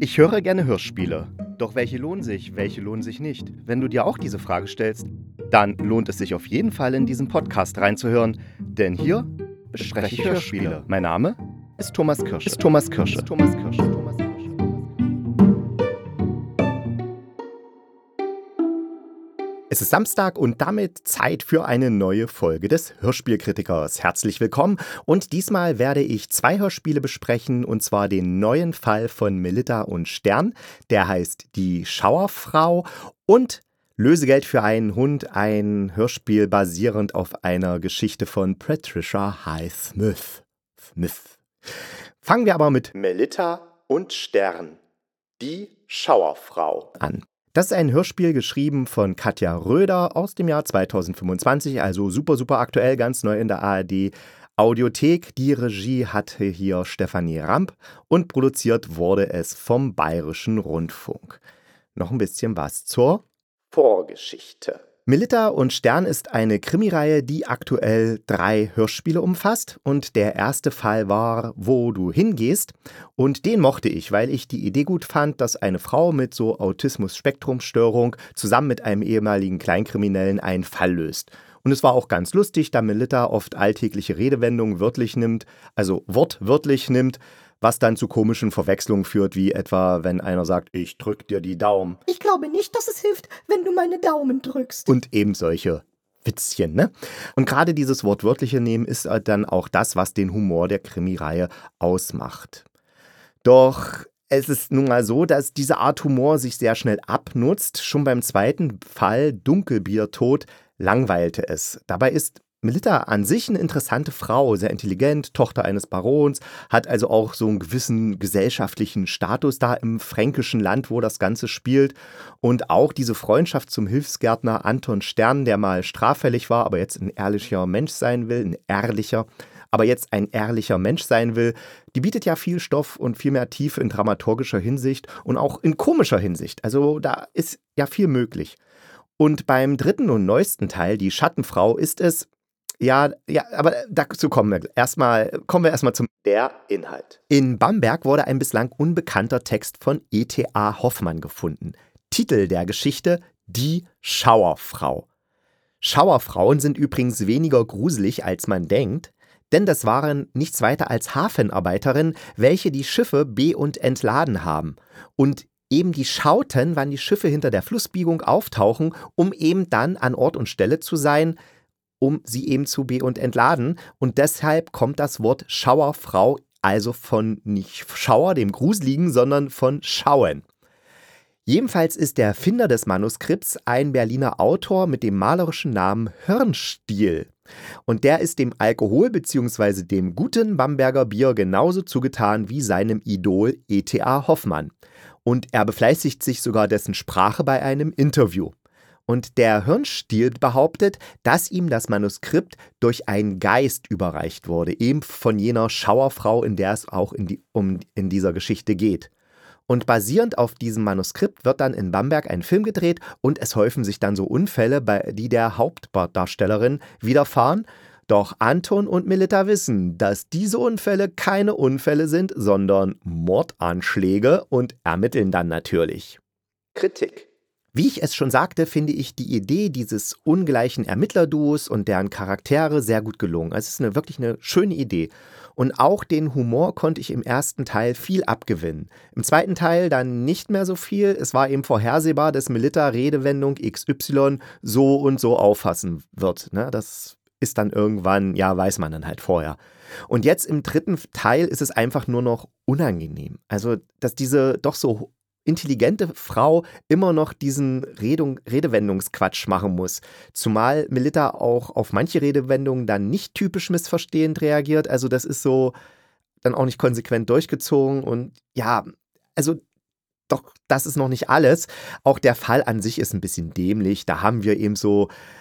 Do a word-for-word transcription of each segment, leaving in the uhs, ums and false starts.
Ich höre gerne Hörspiele. Doch welche lohnen sich, welche lohnen sich nicht? Wenn du dir auch diese Frage stellst, dann lohnt es sich auf jeden Fall in diesen Podcast reinzuhören, denn hier bespreche ich Hörspiele. Mein Name ist Thomas Kirsche. Ist Thomas Kirsche. Ist Thomas Kirsche. Thomas Kirsche. Es ist Samstag und damit Zeit für eine neue Folge des Hörspielkritikers. Herzlich willkommen und diesmal werde ich zwei Hörspiele besprechen und zwar den neuen Fall von Melitta und Stern, der heißt Die Schauerfrau und Lösegeld für einen Hund, ein Hörspiel basierend auf einer Geschichte von Patricia Highsmith. Smith. Fangen wir aber mit Melitta und Stern, Die Schauerfrau an. Das ist ein Hörspiel geschrieben von Katja Röder aus dem Jahr zweitausendfünfundzwanzig, also super, super aktuell, ganz neu in der A R D Audiothek. Die Regie hatte hier Stefanie Ramp und produziert wurde es vom Bayerischen Rundfunk. Noch ein bisschen was zur Vorgeschichte. Melitta und Stern ist eine Krimireihe, die aktuell drei Hörspiele umfasst. Und der erste Fall war Wo du hingehst. Und den mochte ich, weil ich die Idee gut fand, dass eine Frau mit so Autismus-Spektrum-Störung zusammen mit einem ehemaligen Kleinkriminellen einen Fall löst. Und es war auch ganz lustig, da Melitta oft alltägliche Redewendungen wörtlich nimmt, also wortwörtlich nimmt, was dann zu komischen Verwechslungen führt, wie etwa, wenn einer sagt, ich drück dir die Daumen. Ich glaube nicht, dass es hilft, wenn du meine Daumen drückst. Und eben solche Witzchen, ne? Und gerade dieses wortwörtliche Nehmen ist dann auch das, was den Humor der Krimireihe ausmacht. Doch es ist nun mal so, dass diese Art Humor sich sehr schnell abnutzt. Schon beim zweiten Fall, Dunkelbiertod, langweilte es. Dabei ist Melitta an sich eine interessante Frau, sehr intelligent, Tochter eines Barons, hat also auch so einen gewissen gesellschaftlichen Status da im fränkischen Land, wo das Ganze spielt. Und auch diese Freundschaft zum Hilfsgärtner Anton Stern, der mal straffällig war, aber jetzt ein ehrlicher Mensch sein will, ein ehrlicher, aber jetzt ein ehrlicher Mensch sein will, die bietet ja viel Stoff und viel mehr Tiefe in dramaturgischer Hinsicht und auch in komischer Hinsicht. Also da ist ja viel möglich. Und beim dritten und neuesten Teil, die Schattenfrau, ist es Ja, ja, aber dazu kommen wir erstmal, kommen wir erstmal zum der Inhalt. In Bamberg wurde ein bislang unbekannter Text von E T A Hoffmann gefunden. Titel der Geschichte: Die Schauerfrau. Schauerfrauen sind übrigens weniger gruselig, als man denkt, denn das waren nichts weiter als Hafenarbeiterinnen, welche die Schiffe be- und entladen haben. Und eben die schauten, wann die Schiffe hinter der Flussbiegung auftauchen, um eben dann an Ort und Stelle zu sein, um sie eben zu be- und entladen. Und deshalb kommt das Wort Schauerfrau also von nicht Schauer, dem Gruseligen, sondern von Schauen. Jedenfalls ist der Erfinder des Manuskripts ein Berliner Autor mit dem malerischen Namen Hirnstiel. Und der ist dem Alkohol bzw. dem guten Bamberger Bier genauso zugetan wie seinem Idol E T A Hoffmann. Und er befleißigt sich sogar dessen Sprache bei einem Interview. Und der Hirnstiel behauptet, dass ihm das Manuskript durch einen Geist überreicht wurde, eben von jener Schauerfrau, in der es auch in, die, um, in dieser Geschichte geht. Und basierend auf diesem Manuskript wird dann in Bamberg ein Film gedreht und es häufen sich dann so Unfälle, bei, die der Hauptdarstellerin widerfahren. Doch Anton und Melitta wissen, dass diese Unfälle keine Unfälle sind, sondern Mordanschläge und ermitteln dann natürlich. Kritik. Wie ich es schon sagte, finde ich die Idee dieses ungleichen Ermittlerduos und deren Charaktere sehr gut gelungen. Also es ist eine, wirklich eine schöne Idee. Und auch den Humor konnte ich im ersten Teil viel abgewinnen. Im zweiten Teil dann nicht mehr so viel. Es war eben vorhersehbar, dass Melitta Redewendung X Y so und so auffassen wird. Ne? Das ist dann irgendwann, ja, weiß man dann halt vorher. Und jetzt im dritten Teil ist es einfach nur noch unangenehm. Also, dass diese doch so intelligente Frau immer noch diesen Redung, Redewendungsquatsch machen muss. Zumal Melitta auch auf manche Redewendungen dann nicht typisch missverstehend reagiert. Also das ist so dann auch nicht konsequent durchgezogen. Und ja, also doch, das ist noch nicht alles. Auch der Fall an sich ist ein bisschen dämlich. Da haben wir eben so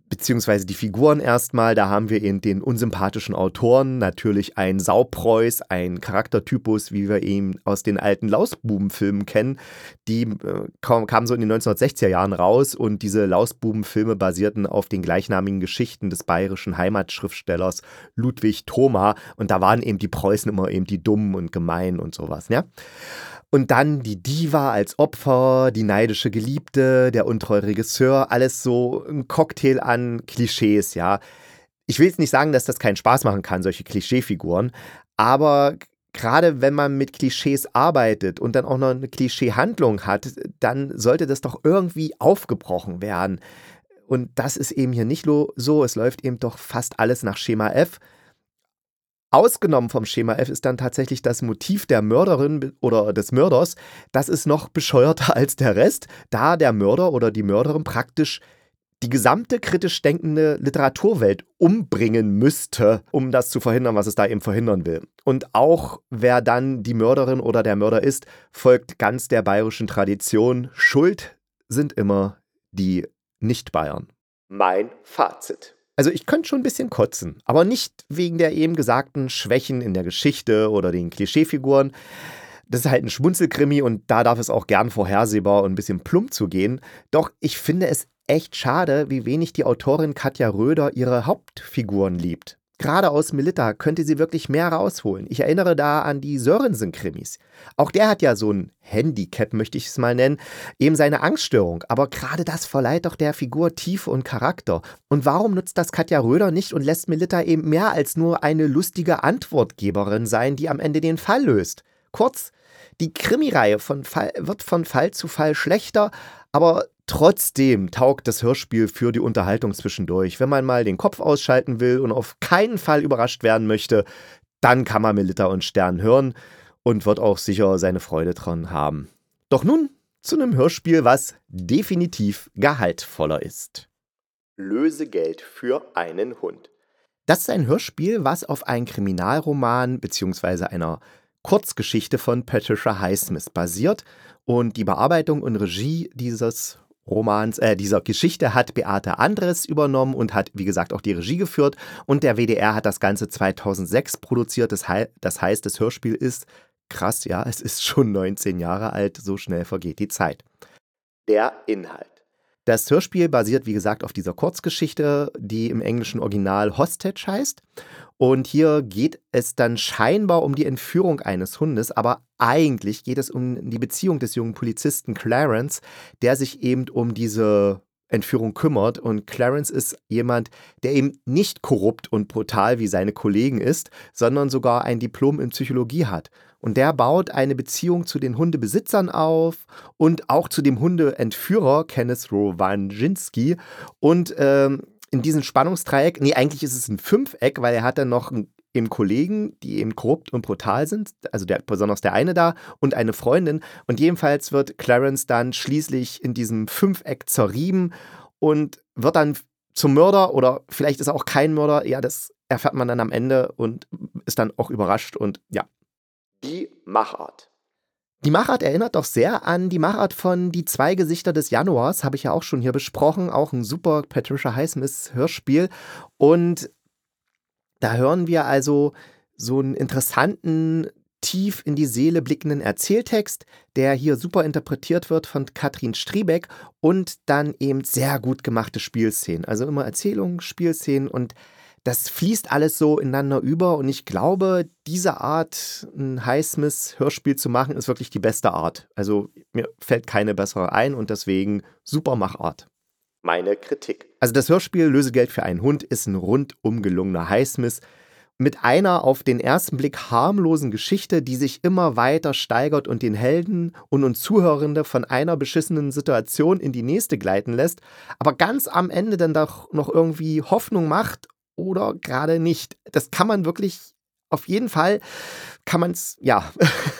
beziehungsweise die Figuren erstmal. Da haben wir eben den unsympathischen Autoren, natürlich ein Saupreuß, ein Charaktertypus, wie wir ihn aus den alten Lausbuben-Filmen kennen. Die äh, kam, kamen so in den neunzehnhundertsechziger Jahren raus und diese Lausbuben-Filme basierten auf den gleichnamigen Geschichten des bayerischen Heimatschriftstellers Ludwig Thoma. Und da waren eben die Preußen immer eben die Dummen und Gemeinen und sowas, ja. Und dann die Diva als Opfer, die neidische Geliebte, der untreue Regisseur, alles so ein Cocktail an Klischees, ja. Ich will jetzt nicht sagen, dass das keinen Spaß machen kann, solche Klischeefiguren, aber gerade wenn man mit Klischees arbeitet und dann auch noch eine Klischeehandlung hat, dann sollte das doch irgendwie aufgebrochen werden. Und das ist eben hier nicht so, es läuft eben doch fast alles nach Schema F. Ausgenommen vom Schema F ist dann tatsächlich das Motiv der Mörderin oder des Mörders. Das ist noch bescheuerter als der Rest, da der Mörder oder die Mörderin praktisch die gesamte kritisch denkende Literaturwelt umbringen müsste, um das zu verhindern, was es da eben verhindern will. Und auch wer dann die Mörderin oder der Mörder ist, folgt ganz der bayerischen Tradition. Schuld sind immer die Nicht-Bayern. Mein Fazit. Also ich könnte schon ein bisschen kotzen, aber nicht wegen der eben gesagten Schwächen in der Geschichte oder den Klischeefiguren. Das ist halt ein Schmunzelkrimi und da darf es auch gern vorhersehbar und ein bisschen plump zugehen. Doch ich finde es echt schade, wie wenig die Autorin Katja Röder ihre Hauptfiguren liebt. Gerade aus Melitta könnte sie wirklich mehr rausholen. Ich erinnere da an die Sörensen-Krimis. Auch der hat ja so ein Handicap, möchte ich es mal nennen, eben seine Angststörung. Aber gerade das verleiht doch der Figur Tiefe und Charakter. Und warum nutzt das Katja Röder nicht und lässt Melitta eben mehr als nur eine lustige Antwortgeberin sein, die am Ende den Fall löst? Kurz, die Krimireihe von Fall, wird von Fall zu Fall schlechter, aber trotzdem taugt das Hörspiel für die Unterhaltung zwischendurch. Wenn man mal den Kopf ausschalten will und auf keinen Fall überrascht werden möchte, dann kann man Melitta und Stern hören und wird auch sicher seine Freude dran haben. Doch nun zu einem Hörspiel, was definitiv gehaltvoller ist. Lösegeld für einen Hund. Das ist ein Hörspiel, was auf einen Kriminalroman bzw. einer Kurzgeschichte von Patricia Highsmith basiert und die Bearbeitung und Regie dieses Romans, äh, dieser Geschichte hat Beate Andres übernommen und hat, wie gesagt, auch die Regie geführt und der W D R hat das Ganze zweitausendsechs produziert, das, hei- das heißt, das Hörspiel ist krass, ja, es ist schon neunzehn Jahre alt, so schnell vergeht die Zeit. Der Inhalt. Das Hörspiel basiert, wie gesagt, auf dieser Kurzgeschichte, die im englischen Original Hostage heißt. Und hier geht es dann scheinbar um die Entführung eines Hundes, aber eigentlich geht es um die Beziehung des jungen Polizisten Clarence, der sich eben um diese Entführung kümmert. Und Clarence ist jemand, der eben nicht korrupt und brutal wie seine Kollegen ist, sondern sogar ein Diplom in Psychologie hat. Und der baut eine Beziehung zu den Hundebesitzern auf und auch zu dem Hundeentführer Kenneth Rowanzinski. Und ähm, in diesem Spannungsdreieck, nee, eigentlich ist es ein Fünfeck, weil er hat dann noch einen, eben Kollegen, die eben korrupt und brutal sind, also der, besonders der eine da und eine Freundin. Und jedenfalls wird Clarence dann schließlich in diesem Fünfeck zerrieben und wird dann zum Mörder oder vielleicht ist er auch kein Mörder. Ja, das erfährt man dann am Ende und ist dann auch überrascht und ja. Die Machart. Die Machart erinnert doch sehr an die Machart von Die zwei Gesichter des Januars, habe ich ja auch schon hier besprochen, auch ein super Patricia Highsmith Hörspiel. Und da hören wir also so einen interessanten, tief in die Seele blickenden Erzähltext, der hier super interpretiert wird von Katrin Striebeck und dann eben sehr gut gemachte Spielszenen. Also immer Erzählungen, Spielszenen und das fließt alles so ineinander über und ich glaube, diese Art, ein Highsmith-Hörspiel zu machen, ist wirklich die beste Art. Also mir fällt keine bessere ein und deswegen super Machart. Meine Kritik. Also das Hörspiel Lösegeld für einen Hund ist ein rundum gelungener Highsmith mit einer auf den ersten Blick harmlosen Geschichte, die sich immer weiter steigert und den Helden und uns Zuhörende von einer beschissenen Situation in die nächste gleiten lässt, aber ganz am Ende dann doch noch irgendwie Hoffnung macht oder gerade nicht. Das kann man wirklich, auf jeden Fall, kann man es, ja,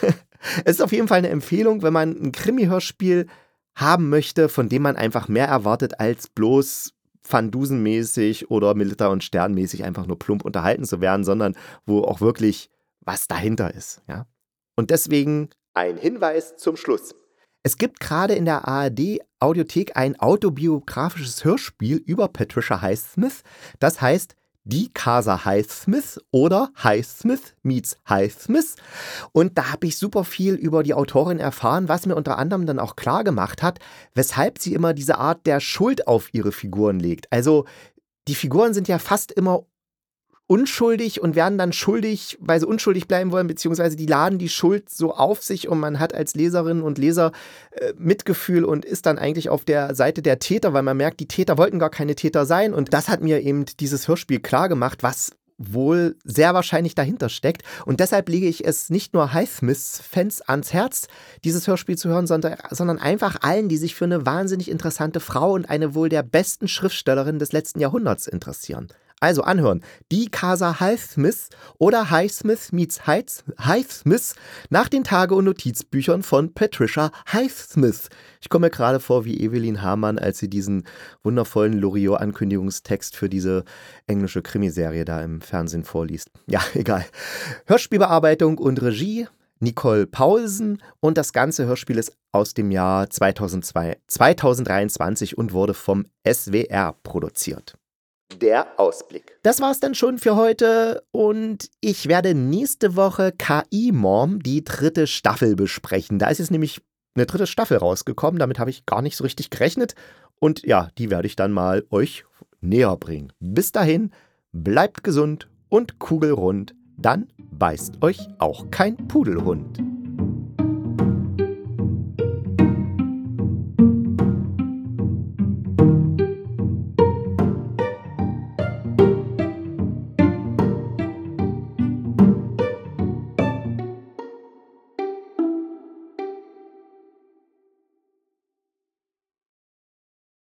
es ist auf jeden Fall eine Empfehlung, wenn man ein Krimi-Hörspiel haben möchte, von dem man einfach mehr erwartet, als bloß Van Dusen-mäßig oder Melitta und Stern-mäßig einfach nur plump unterhalten zu werden, sondern wo auch wirklich was dahinter ist, ja. Und deswegen ein Hinweis zum Schluss. Es gibt gerade in der A R D-Audiothek ein autobiografisches Hörspiel über Patricia Highsmith. Das heißt Die Casa Highsmith oder Highsmith meets Highsmith. Und da habe ich super viel über die Autorin erfahren, was mir unter anderem dann auch klar gemacht hat, weshalb sie immer diese Art der Schuld auf ihre Figuren legt. Also die Figuren sind ja fast immer unschuldig und werden dann schuldig, weil sie unschuldig bleiben wollen, beziehungsweise die laden die Schuld so auf sich und man hat als Leserinnen und Leser äh, Mitgefühl und ist dann eigentlich auf der Seite der Täter, weil man merkt, die Täter wollten gar keine Täter sein und das hat mir eben dieses Hörspiel klar gemacht, was wohl sehr wahrscheinlich dahinter steckt. Und deshalb lege ich es nicht nur Highsmith-Fans ans Herz, dieses Hörspiel zu hören, sondern, sondern einfach allen, die sich für eine wahnsinnig interessante Frau und eine wohl der besten Schriftstellerin des letzten Jahrhunderts interessieren. Also anhören, Die Casa Highsmith oder Highsmith meets Highsmith nach den Tage- und Notizbüchern von Patricia Highsmith. Ich komme mir gerade vor wie Evelyn Hamann, als sie diesen wundervollen Loriot-Ankündigungstext für diese englische Krimiserie da im Fernsehen vorliest. Ja, egal. Hörspielbearbeitung und Regie Nicole Paulsen und das ganze Hörspiel ist aus dem Jahr zweitausendzwei, zweitausenddreiundzwanzig und wurde vom S W R produziert. Der Ausblick. Das war's dann schon für heute und ich werde nächste Woche K I-Mom, die dritte Staffel, besprechen. Da ist jetzt nämlich eine dritte Staffel rausgekommen, damit habe ich gar nicht so richtig gerechnet und ja, die werde ich dann mal euch näher bringen. Bis dahin, bleibt gesund und kugelrund, dann beißt euch auch kein Pudelhund.